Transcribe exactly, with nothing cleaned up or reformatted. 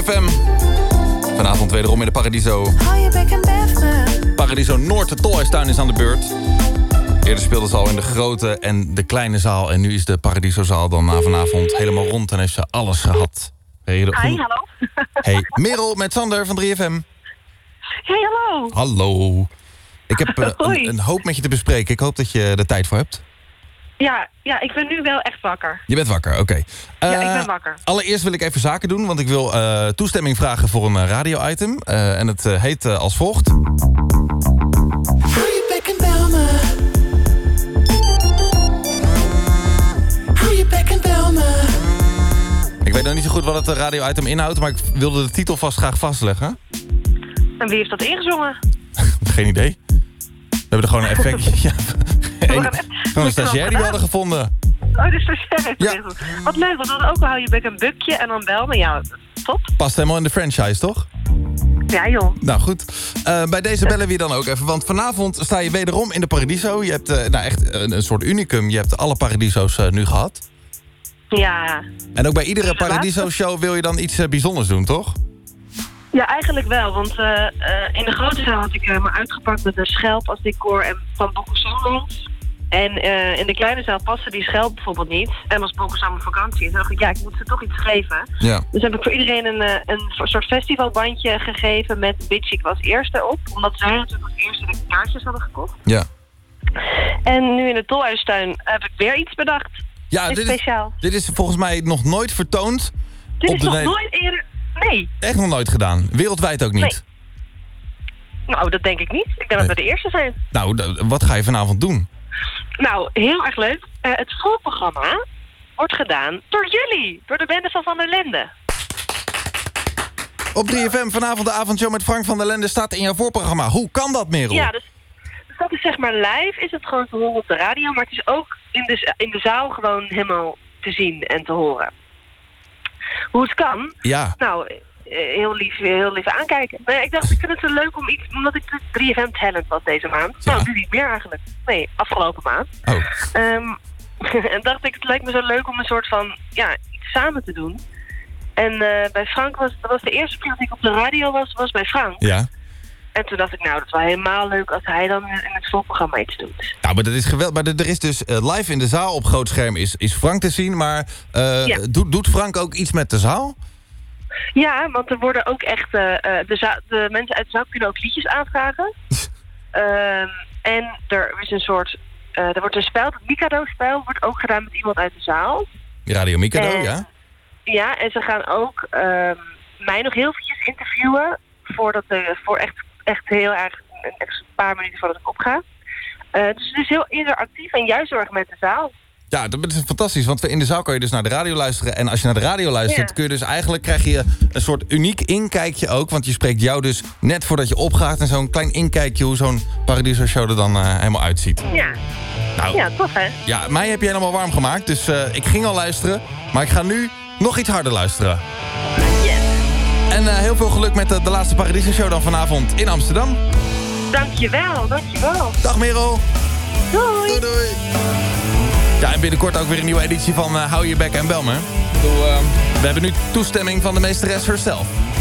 drie F M. Vanavond wederom in de Paradiso. Paradiso Noord, de Tolhuistuin, is aan de beurt. Eerder speelden ze al in de grote en de kleine zaal. En nu is de Paradisozaal dan na vanavond helemaal rond en heeft ze alles gehad. Hey, Hi, hallo. Hey, Merel met Sander van drie F M. Hey, hallo. Hallo. Ik heb uh, een, een hoop met je te bespreken. Ik hoop dat je er tijd voor hebt. Ja, ja, ik ben nu wel echt wakker. Je bent wakker, oké. Okay. Uh, ja, ik ben wakker. Allereerst wil ik even zaken doen, want ik wil uh, toestemming vragen voor een uh, radio-item. Uh, en het uh, heet uh, als volgt. Hou je bek en bel me. Hou je bek en bel me. Ik weet nog niet zo goed wat het uh, radio-item inhoudt, maar ik wilde de titel vast graag vastleggen. En wie heeft dat ingezongen? Geen idee. We hebben er gewoon een effect. ja, een, gewoon een stagiair die we hadden gevonden. Oh, de stagiair. Ja. Wat leuk, want we hadden ook al hou je bek een bukje en dan bel me. Ja, top. Past helemaal in de franchise, toch? Ja, joh. Nou, goed. Uh, bij deze bellen we je dan ook even. Want vanavond sta je wederom in de Paradiso. Je hebt uh, nou echt een, een soort unicum. Je hebt alle Paradiso's uh, nu gehad. Ja. En ook bij iedere Paradiso-show wil je dan iets uh, bijzonders doen, toch? Ja, eigenlijk wel. Want uh, uh, in de grote zaal had ik uh, me uitgepakt met een schelp als decor en van Bokusama. En uh, in de kleine zaal paste die schelp bijvoorbeeld niet. En was Bokusama op vakantie. En toen dacht ik, ja, ik moet ze toch iets geven. Ja. Dus heb ik voor iedereen een, uh, een soort festivalbandje gegeven met Bitch, ik was eerste op. Omdat zij natuurlijk als eerste de kaartjes hadden gekocht. Ja. En nu in de Tolhuistuin heb ik weer iets bedacht. Ja, dit, dit speciaal. Is, dit is volgens mij nog nooit vertoond. Dit op is de nog ne- nooit eerder... Nee. Echt nog nooit gedaan. Wereldwijd ook niet. Nee. Nou, dat denk ik niet. Ik denk nee. dat we de eerste zijn. Nou, d- wat ga je vanavond doen? Nou, heel erg leuk. Uh, het voorprogramma wordt gedaan door jullie. Door de bende van Van der Lende. Op drie F M vanavond de avondshow met Frank van der Lende staat in jouw voorprogramma. Hoe kan dat, Merel? Ja, dus, dus dat is zeg maar live. Is het gewoon te horen op de radio. Maar het is ook in de, in de zaal gewoon helemaal te zien en te horen. Hoe het kan? Ja. Nou, heel lief, heel lief aankijken. Maar ik dacht, ik vind het zo leuk om iets... Omdat ik drie F M talent was deze maand. Ja. Nou, nu niet meer eigenlijk. Nee, afgelopen maand. Oh. Um, en dacht ik, het lijkt me zo leuk om een soort van... Ja, iets samen te doen. En uh, bij Frank was... Dat was de eerste keer dat ik op de radio was, was bij Frank. Ja. En toen dacht ik, nou, dat is wel helemaal leuk als hij dan in het voorprogramma iets doet. Nou, maar dat is geweldig. Maar er is dus uh, live in de zaal op groot scherm is, is Frank te zien. Maar uh, ja. doet, doet Frank ook iets met de zaal? Ja, want er worden ook echt... Uh, de, za- de mensen uit de zaal kunnen ook liedjes aanvragen. um, en er is een soort... Uh, er wordt een spel, het Mikado-spel, wordt ook gedaan met iemand uit de zaal. Radio Mikado, en, ja. Ja, en ze gaan ook um, mij nog heel eventjes interviewen... Voordat de, voor echt, echt heel erg een, een paar minuten voordat ik opga. Uh, dus het is heel interactief en juist heel erg met de zaal. Ja, dat is fantastisch, want in de zaal kan je dus naar de radio luisteren. En als je naar de radio luistert, ja. kun je dus eigenlijk... krijg je een soort uniek inkijkje ook. Want je spreekt jou dus net voordat je opgaat... en zo'n klein inkijkje hoe zo'n Paradiso-show er dan uh, helemaal uitziet. Ja. Nou, ja, tof hè? Ja, mij heb je helemaal warm gemaakt. Dus uh, ik ging al luisteren, maar ik ga nu nog iets harder luisteren. Yes. En uh, heel veel geluk met de, de laatste Paradiso-show dan vanavond in Amsterdam. Dankjewel, dankjewel. Dag Merel. Doei. Doei, doei. Ja, en binnenkort ook weer een nieuwe editie van uh, Hou je bek en bel me. Doe, uh, we hebben nu toestemming van de meesteres herself.